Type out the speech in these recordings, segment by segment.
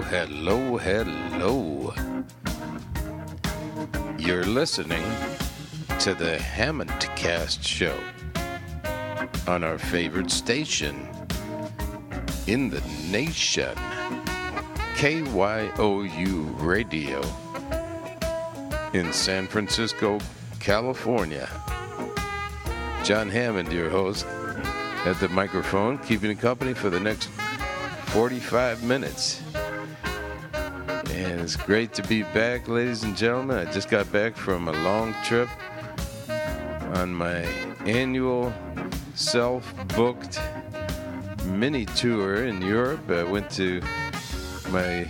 hello, hello. You're listening to the Hammondcast Show on our favorite station in the nation, KYOU Radio in San Francisco, California. John Hammond, your host, at the microphone, keeping you company for the next 45 minutes. And it's great to be back, ladies and gentlemen. I just got back from a long trip on my annual self-booked mini tour in Europe. I went to my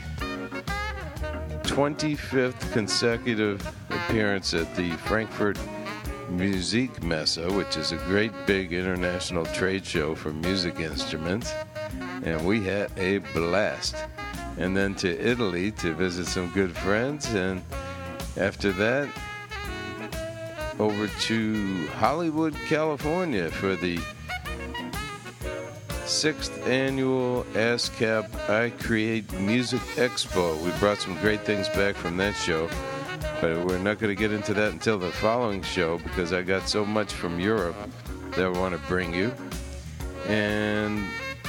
25th consecutive appearance at the Frankfurt Musikmesse, which is a great big international trade show for music instruments. And we had a blast. And then to Italy to visit some good friends. And after that, over to Hollywood, California for the 6th annual ASCAP I Create Music Expo. We brought some great things back from that show, but we're not going to get into that until the following show because I got so much from Europe that I want to bring you. And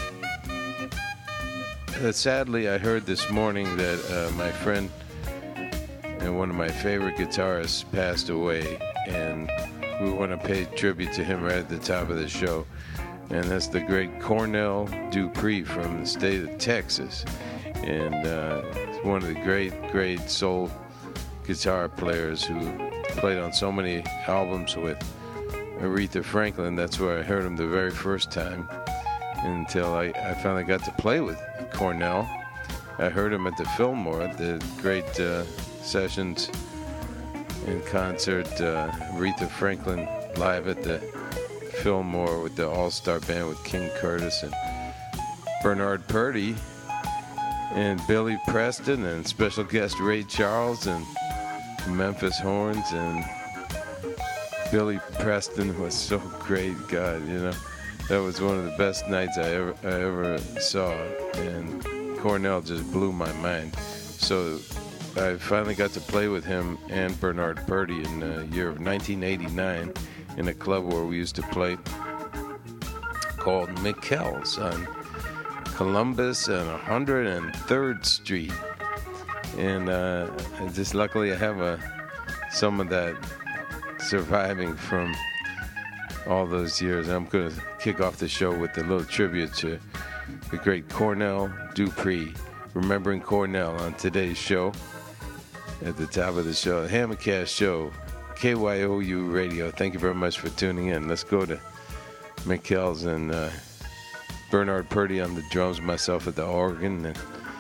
sadly, I heard this morning that my friend and one of my favorite guitarists passed away, and we want to pay tribute to him right at the top of the show. And that's the great Cornell Dupree from the state of Texas. And he's one of the great soul guitar players who played on so many albums with Aretha Franklin. That's where I heard him the very first time, until I finally got to play with Cornell. I heard him at the Fillmore, the great sessions in concert, Aretha Franklin live at the Fillmore with the All-Star Band with King Curtis and Bernard Purdie and Billy Preston and special guest Ray Charles and Memphis Horns. And Billy Preston was so great, God, you know. That was one of the best nights I ever saw, and Cornell just blew my mind. So I finally got to play with him and Bernard Purdie in the year of 1989 in a club where we used to play called Mikkel's on Columbus and 103rd Street. And just luckily I have some of that surviving from all those years. I'm going to kick off the show with a little tribute to the great Cornell Dupree. Remembering Cornell on today's show. At the top of the show, the Hammondcast Show, KYOU Radio. Thank you very much for tuning in. Let's go to Mikkel's and Bernard Purdie on the drums, myself at the organ,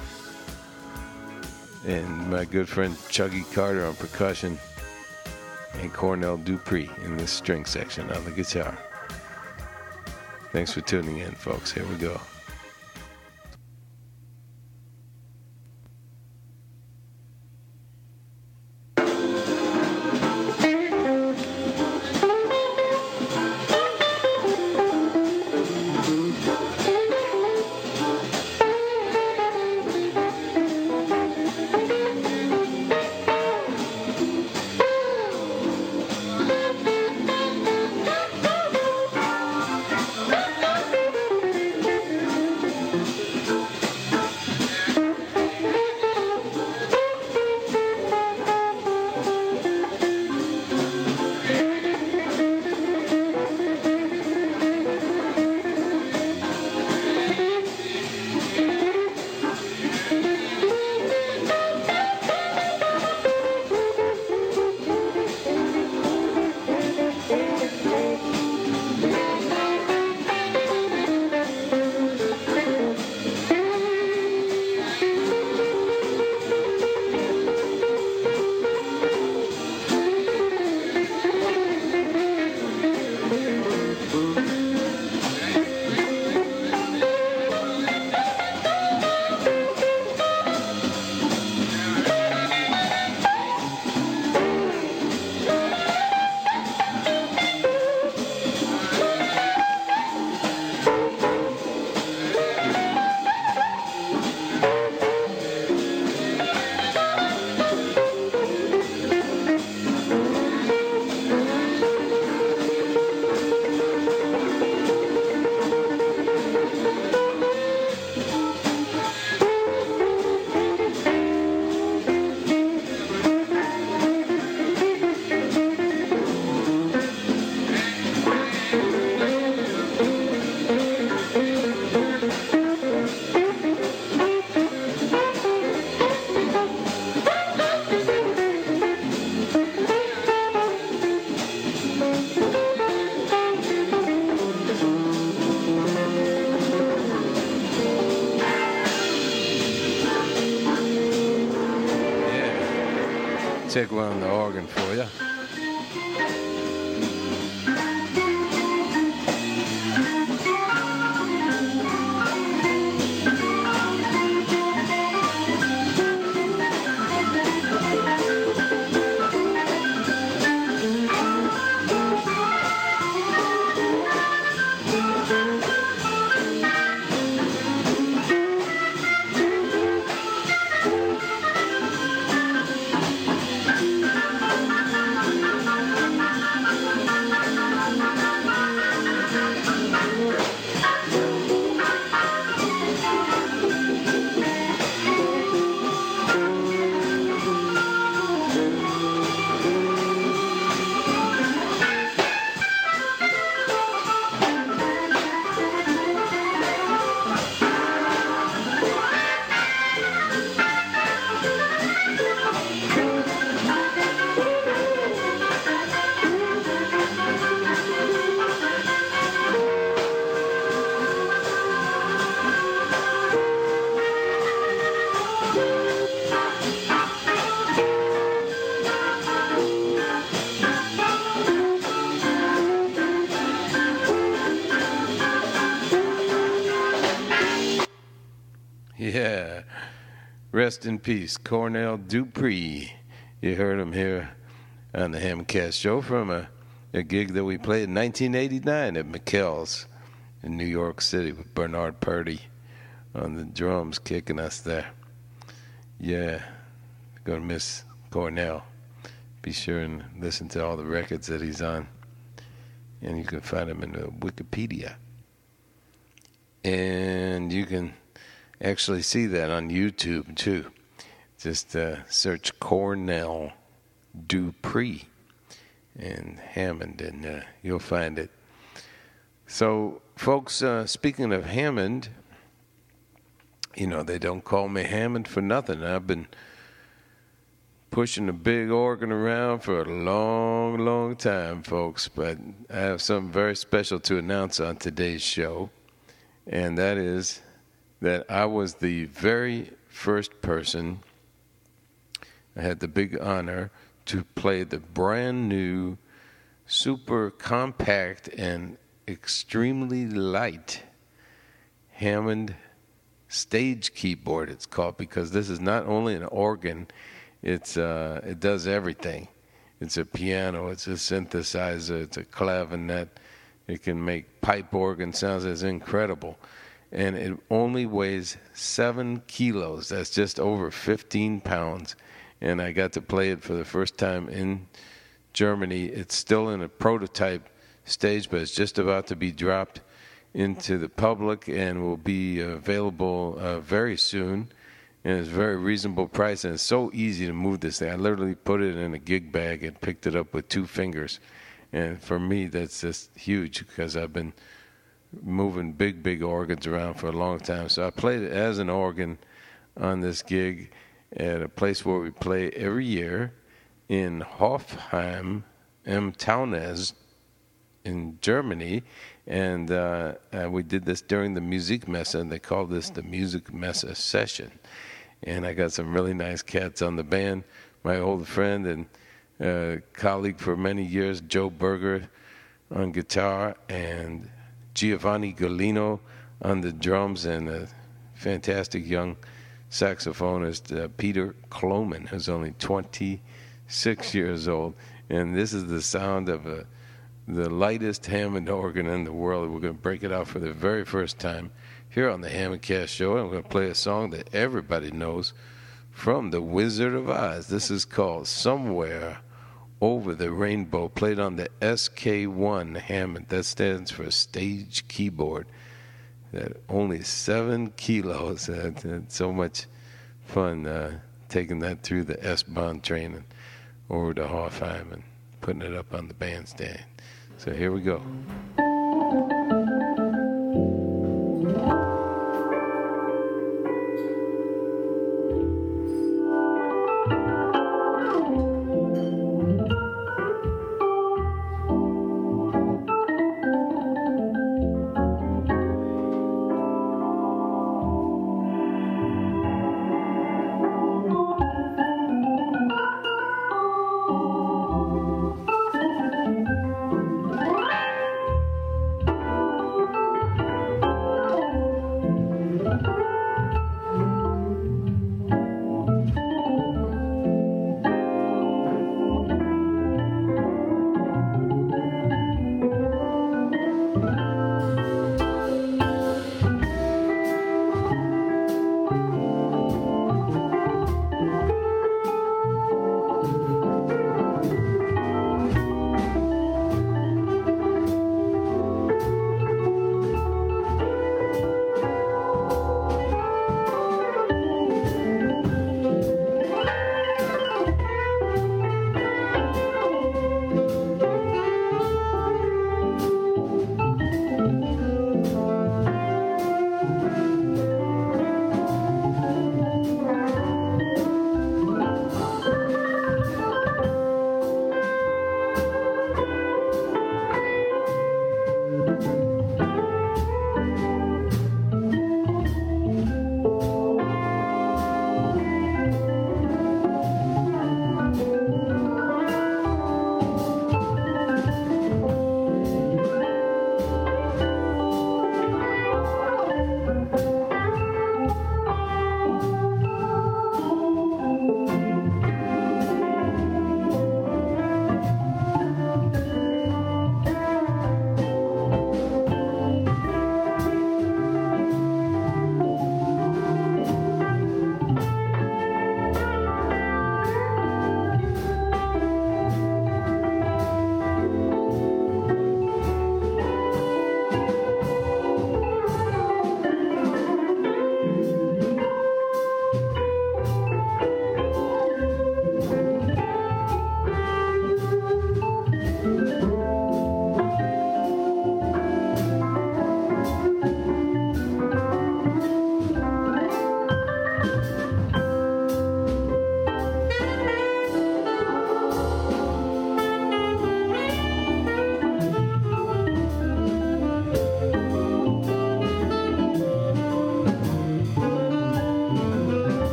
and my good friend Chuggy Carter on percussion, and Cornell Dupree in the string section on the guitar. Thanks for tuning in, folks. Here we go. take one on the organ for you. Yeah, rest in peace, Cornell Dupree. You heard him here on the Hamcast Show from a gig that we played in 1989 at McKell's in New York City with Bernard Purdy on the drums kicking us there. Yeah, gonna miss Cornell. Be sure and listen to all the records that he's on. And you can find him in the Wikipedia. And you can actually see that on YouTube too. Just search Cornell Dupree and Hammond, and you'll find it. So, folks, speaking of Hammond, you know, they don't call me Hammond for nothing. I've been pushing a big organ around for a long, long time, folks. But I have something very special to announce on today's show, and that is that I was the very first person, I had the big honor to play the brand new, super compact and extremely light Hammond stage keyboard, it's called, because this is not only an organ, it does everything. It's a piano, it's a synthesizer, it's a clavinet, it can make pipe organ sounds. It's incredible. And it only weighs 7 kilos. That's just over 15 pounds. And I got to play it for the first time in Germany. It's still in a prototype stage, but it's just about to be dropped into the public and will be available very soon. And it's a very reasonable price, and it's so easy to move this thing. I literally put it in a gig bag and picked it up with 2 fingers. And for me, that's just huge because I've been moving big organs around for a long time. So I played it as an organ on this gig at a place where we play every year in Hofheim am Taunus in Germany. And we did this during the Musikmesse, and they call this the Musikmesse session. And I got some really nice cats on the band. My old friend and colleague for many years, Joe Berger, on guitar, and Giovanni Galino on the drums, and a fantastic young saxophonist, Peter Kloman, who's only 26 years old. And this is the sound of the lightest Hammond organ in the world. We're going to break it out for the very first time here on the Hamcast Show, and we're going to play a song that everybody knows from The Wizard of Oz. This is called Somewhere Over the Rainbow, played on the SK1 Hammond. That stands for stage keyboard. That only 7 kilos. So much fun taking that through the S-Bahn train and over to Hofheim and putting it up on the bandstand. So here we go.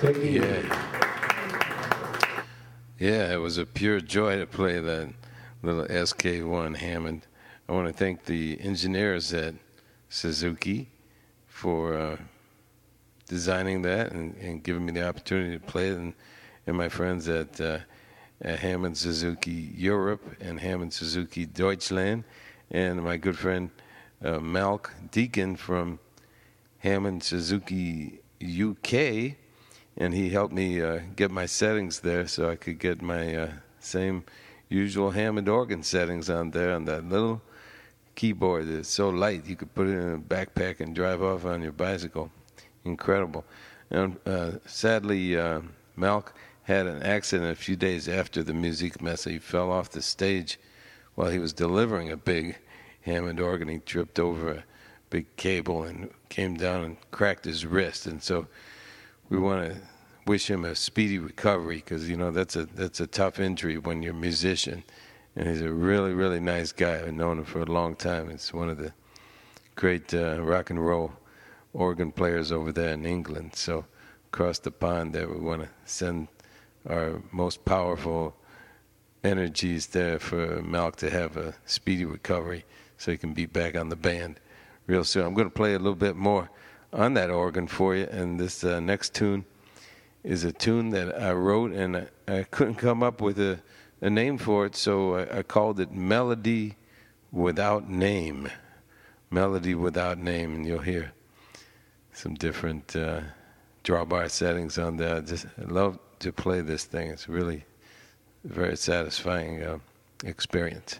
Yeah, it was a pure joy to play that little SK1 Hammond. I want to thank the engineers at Suzuki for designing that and giving me the opportunity to play it, and my friends at Hammond Suzuki Europe and Hammond Suzuki Deutschland, and my good friend Malk Deacon from Hammond Suzuki UK, and he helped me get my settings there so I could get my same usual Hammond organ settings on there on that little keyboard. It's so light you could put it in a backpack and drive off on your bicycle. Incredible. And sadly, Malk had an accident a few days after the Musique Messe. He fell off the stage while he was delivering a big Hammond organ. He tripped over a big cable and came down and cracked his wrist. And so we want to wish him a speedy recovery, because that's a tough injury when you're a musician. And he's a really, really nice guy. I've known him for a long time. It's one of the great rock and roll organ players over there in England. So across the pond there, we want to send our most powerful energies there for Malk to have a speedy recovery so he can be back on the band real soon. I'm going to play a little bit more on that organ for you, and this next tune is a tune that I wrote, and I couldn't come up with a name for it, so I called it Melody Without Name. Melody Without Name, and you'll hear some different drawbar settings on there. I love to play this thing. It's really a very satisfying experience.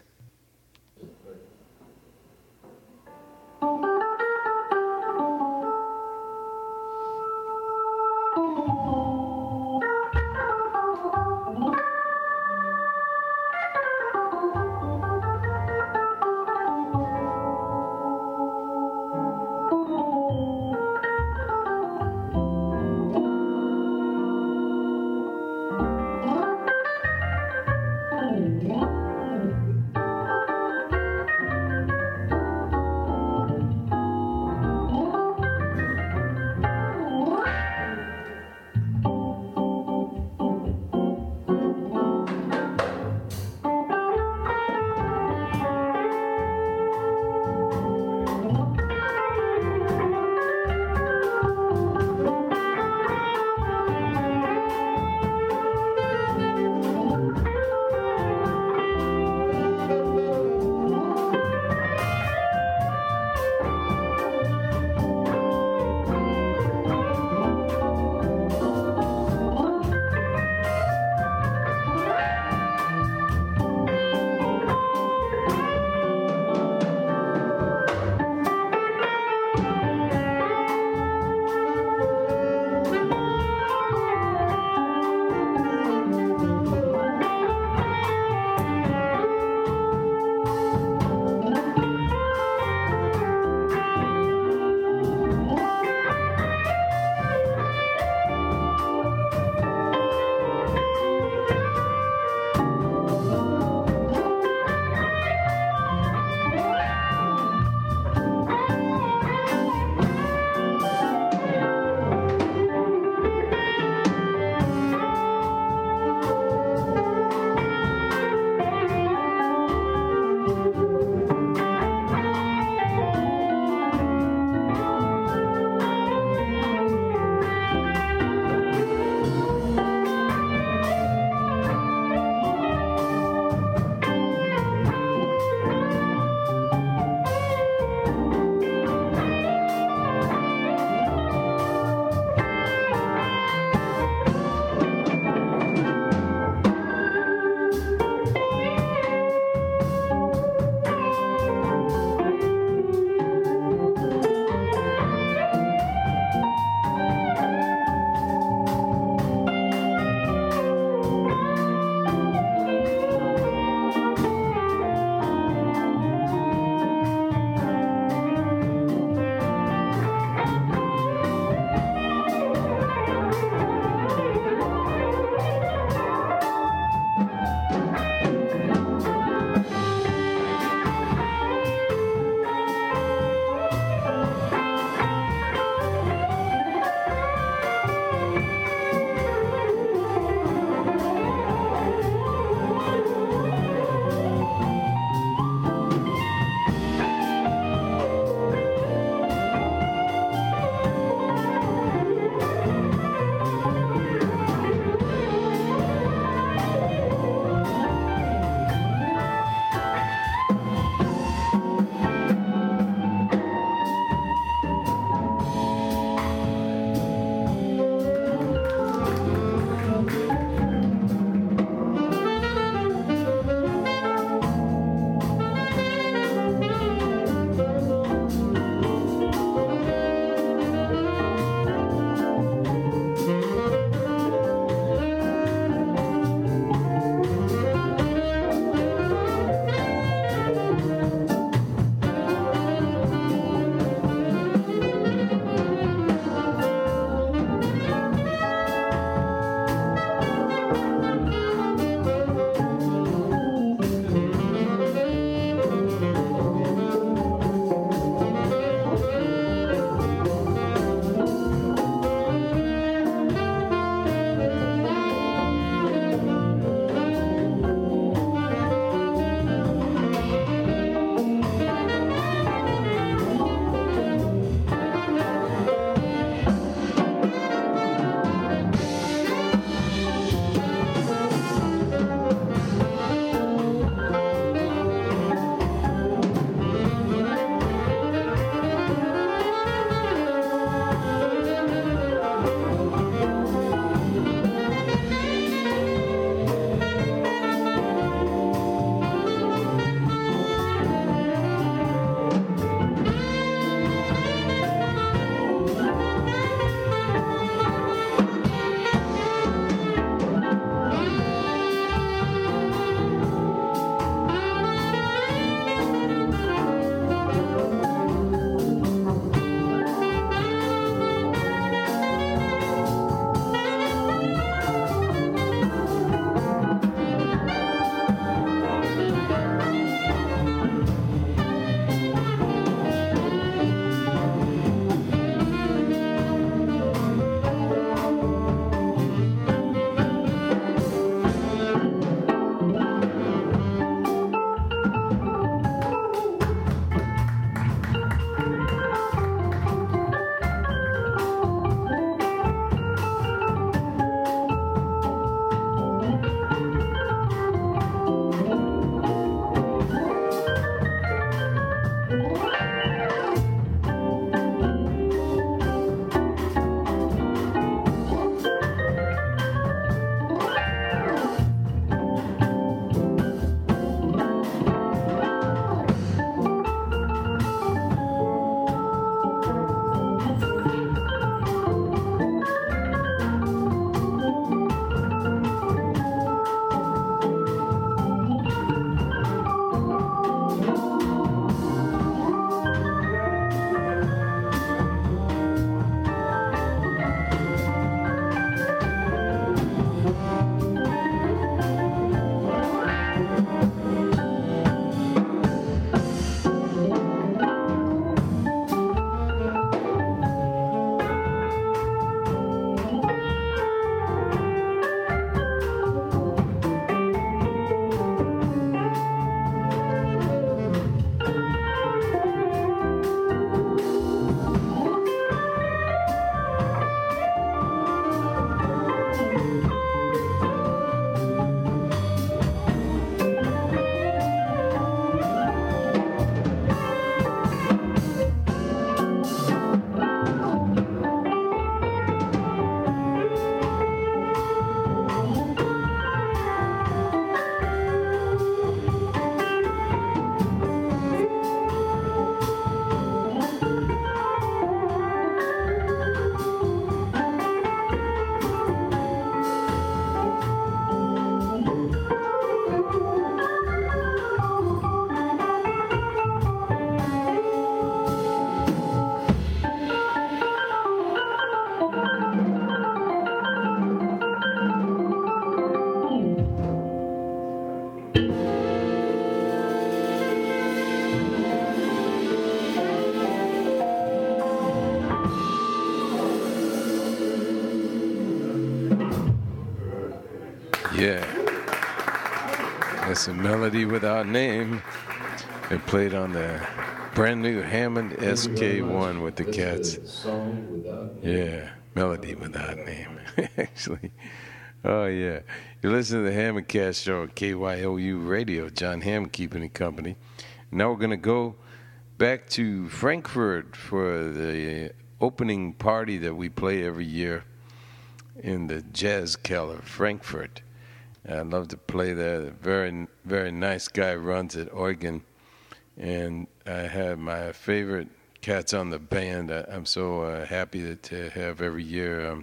Yeah. That's a melody without name. It played on the brand new Hammond SK1 with the Cats. Yeah, melody without name, actually. Oh, yeah. You're listening to the Hammond Cast Show at KYOU Radio. John Hammond keeping it company. Now we're going to go back to Frankfurt for the opening party that we play every year in the Jazz Keller, Frankfurt. I love to play there. A very, very nice guy runs it, Eugen. And I have my favorite cats on the band. I'm so happy to have every year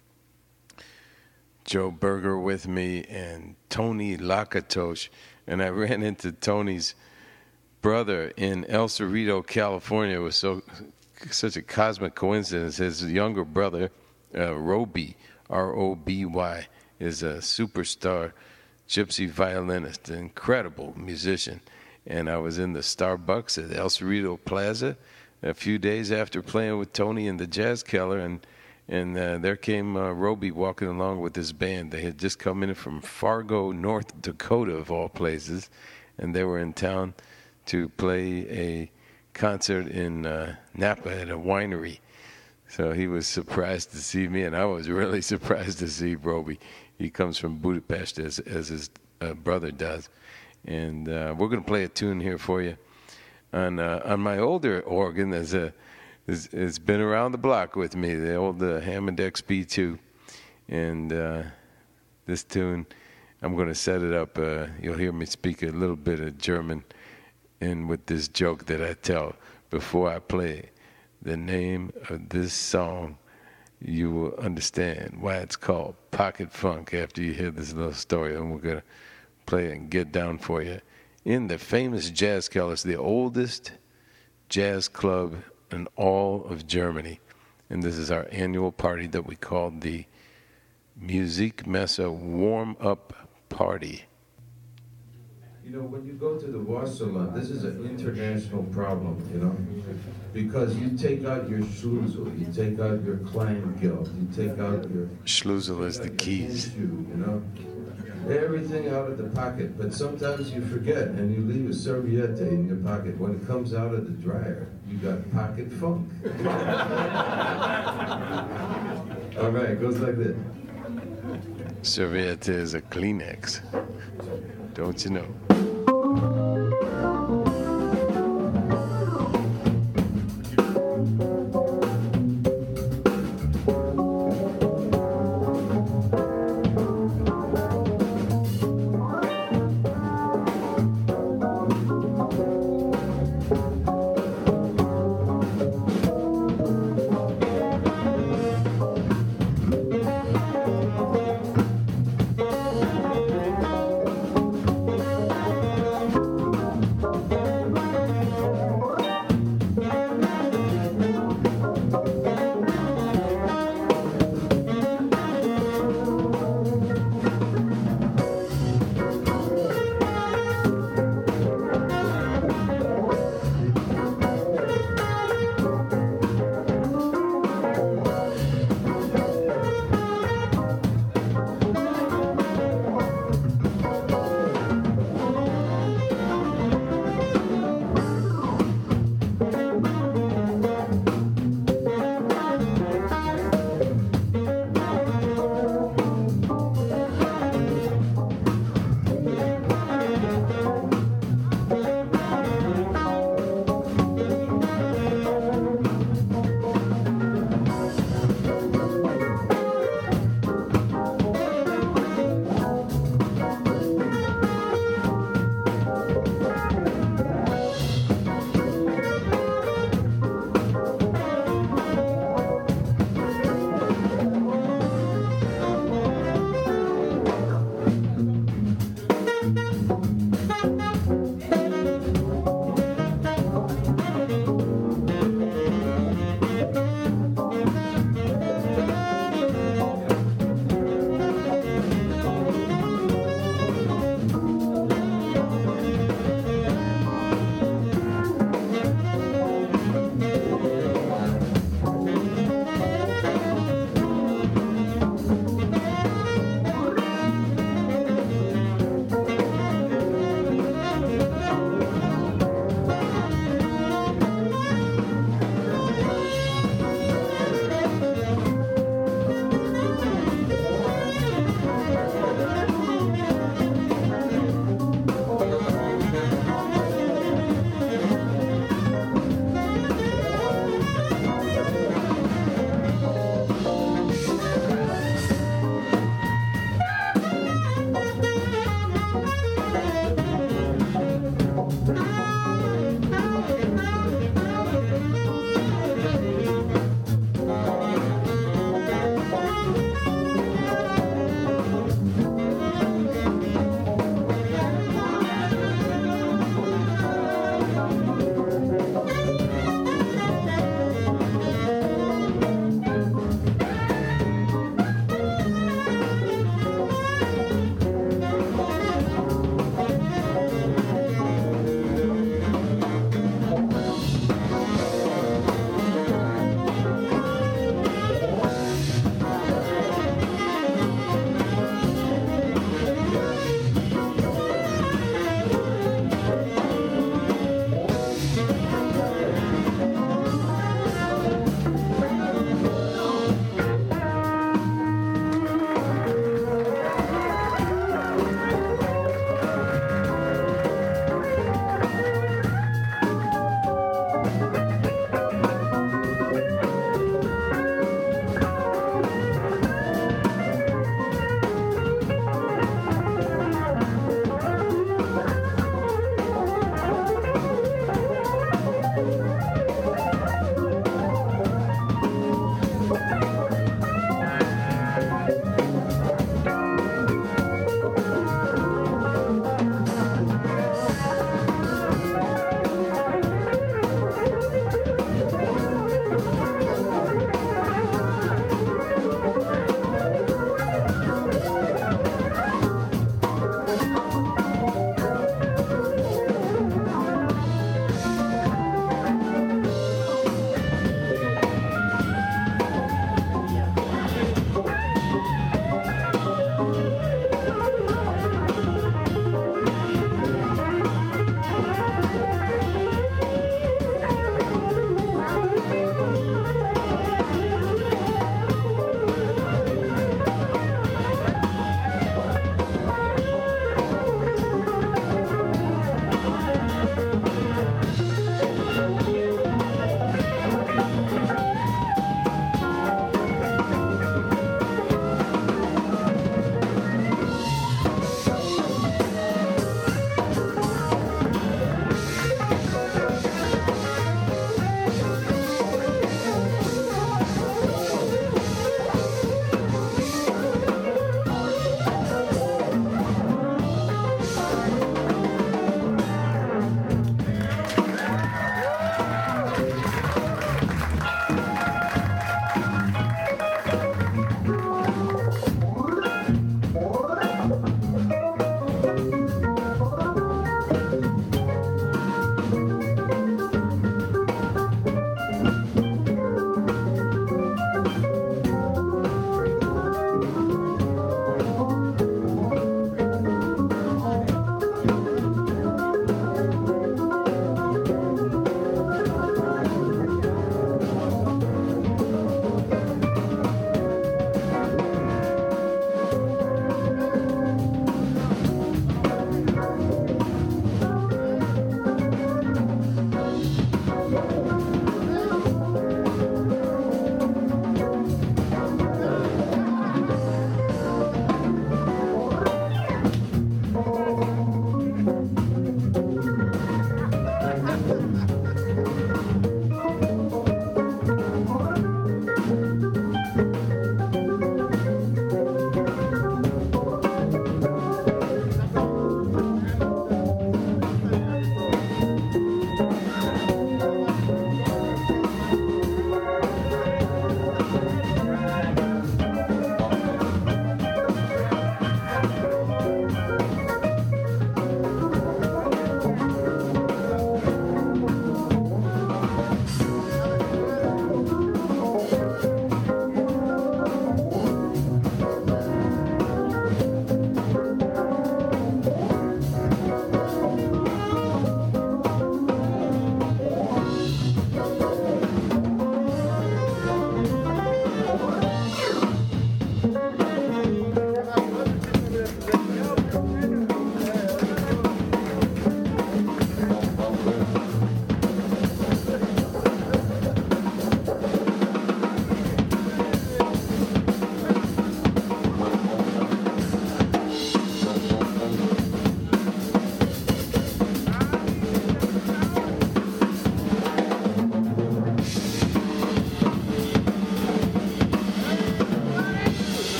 Joe Berger with me and Tony Lakatosh. And I ran into Tony's brother in El Cerrito, California. It was such a cosmic coincidence. His younger brother, Roby, R-O-B-Y, is a superstar gypsy violinist, an incredible musician. And I was in the Starbucks at El Cerrito Plaza a few days after playing with Tony in the Jazz Keller, and there came Roby walking along with his band. They had just come in from Fargo, North Dakota, of all places, and they were in town to play a concert in Napa at a winery. So he was surprised to see me, and I was really surprised to see Roby. He comes from Budapest, as his brother does. And we're going to play a tune here for you on my older organ. It's been around the block with me, the old Hammond XB2. And this tune, I'm going to set it up. You'll hear me speak a little bit of German, and with this joke that I tell before I play the name of this song, you will understand why it's called Pocket Funk after you hear this little story. And we're going to play and get down for you in the famous Jazz Keller, the oldest jazz club in all of Germany. And this is our annual party that we call the Musikmesse Warm-Up Party. You know, when you go to the Wasserland, this is an international problem, you know, because you take out your Schlusel, you take out your Kleingeld, you take out your... Schlusel is the keys. You know, everything out of the pocket, but sometimes you forget and you leave a serviette in your pocket. When it comes out of the dryer, you got pocket funk. All right, it goes like this. Serviette is a Kleenex, don't you know?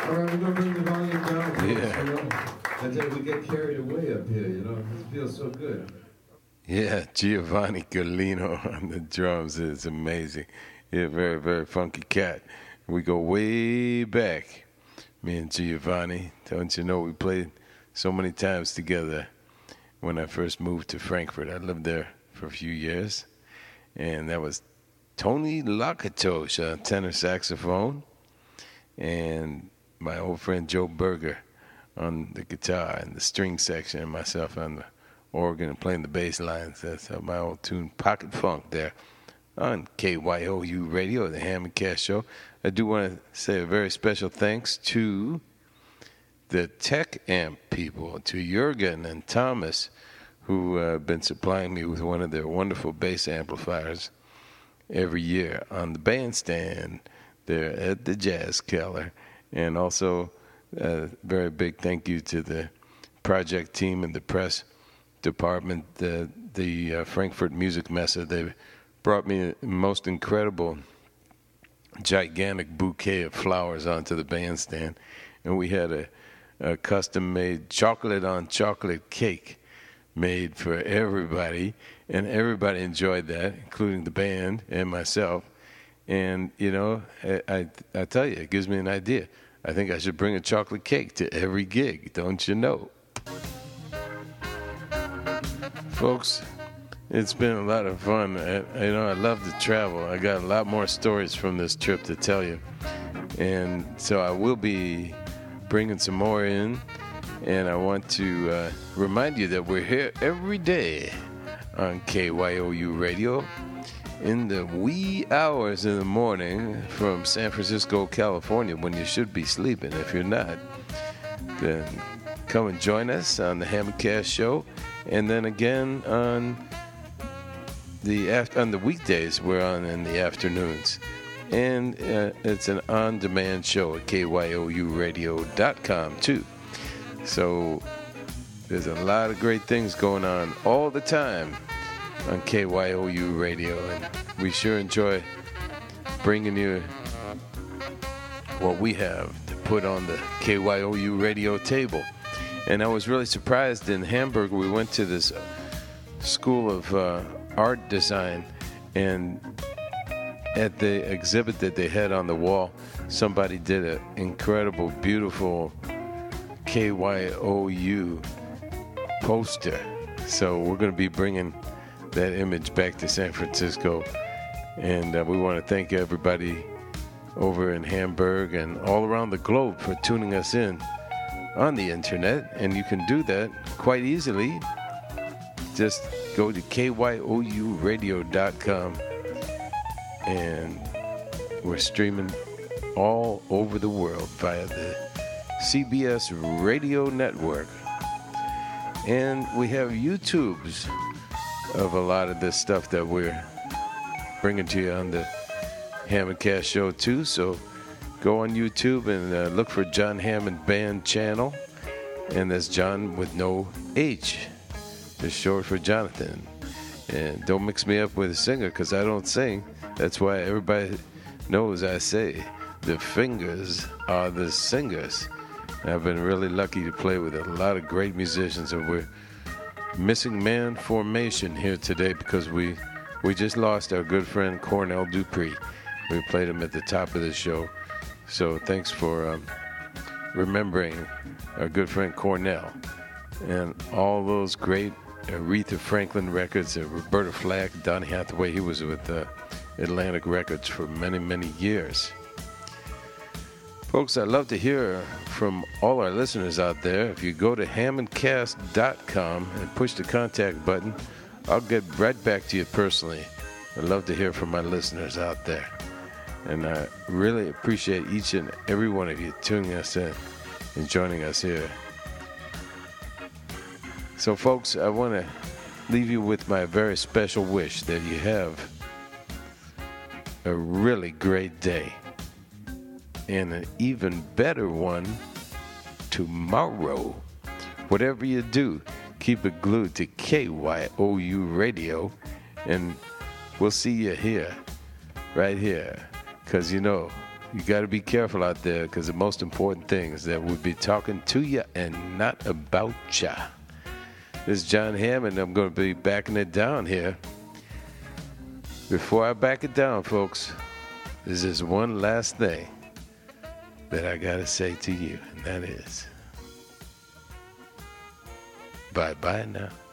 All right, we're going to bring the volume down. Folks, Yeah. You know? I tell you, we get carried away up here, you know. It feels so good. Yeah, Giovanni Galino on the drums is amazing. He's a very, very funky cat. We go way back, me and Giovanni. Don't you know, we played so many times together when I first moved to Frankfurt. I lived there for a few years, and that was Tony Lakatosh on tenor saxophone, and my old friend Joe Berger on the guitar and the string section, and myself on the organ and playing the bass lines. That's my old tune, Pocket Funk, there on KYOU Radio, the Ham and Cash Show. I do want to say a very special thanks to the Tech Amp people, to Jurgen and Thomas, who have been supplying me with one of their wonderful bass amplifiers every year on the bandstand there at the Jazz Keller. And also a very big thank you to the project team and the press department, the Frankfurt Music Messe. They brought me a most incredible, gigantic bouquet of flowers onto the bandstand, and we had a custom-made chocolate-on-chocolate cake made for everybody, and everybody enjoyed that, including the band and myself. And, you know, I tell you, it gives me an idea. I think I should bring a chocolate cake to every gig, don't you know? Folks, it's been a lot of fun. I love to travel. I got a lot more stories from this trip to tell you. And so I will be bringing some more in. And I want to remind you that we're here every day on KYOU Radio in the wee hours in the morning from San Francisco, California, when you should be sleeping. If you're not, then come and join us on the Ham and Cash Show. And then again on the weekdays, we're on in the afternoons. And it's an on-demand show at KYOUradio.com, too. So there's a lot of great things going on all the time on KYOU Radio, and we sure enjoy bringing you what we have to put on the KYOU radio table. And I was really surprised in Hamburg. We went to this school of art design, and at the exhibit that they had on the wall, somebody did an incredible, beautiful KYOU poster. So we're going to be bringing that image back to San Francisco, and we want to thank everybody over in Hamburg and all around the globe for tuning us in on the internet. And you can do that quite easily. Just go to KYOUradio.com, and we're streaming all over the world via the CBS Radio Network. And we have YouTubes of a lot of this stuff that we're bringing to you on the Ham and Cash Show too. So go on YouTube and look for John Hammond Band channel, and that's John with no H, just short for Jonathan. And don't mix me up with a singer, because I don't sing. That's why everybody knows I say the fingers are the singers. And I've been really lucky to play with a lot of great musicians, and we're missing man formation here today because we just lost our good friend Cornell Dupree. We played him at the top of the show. So thanks for remembering our good friend Cornell and all those great Aretha Franklin records, Roberta Flack, Donny Hathaway. He was with Atlantic Records for many, many years. Folks, I'd love to hear from all our listeners out there. If you go to hammondcast.com and push the contact button, I'll get right back to you personally. I'd love to hear from my listeners out there. And I really appreciate each and every one of you tuning us in and joining us here. So, folks, I want to leave you with my very special wish that you have a really great day, and an even better one tomorrow. Whatever you do, keep it glued to KYOU Radio, and we'll see you here, right here, because you know You got to be careful out there, because the most important thing is that we'll be talking to you and not about ya. This is John Hammond. I'm going to be backing it down here. Before I back it down, folks, there's just one last thing that I got to say to you, and that is bye-bye now.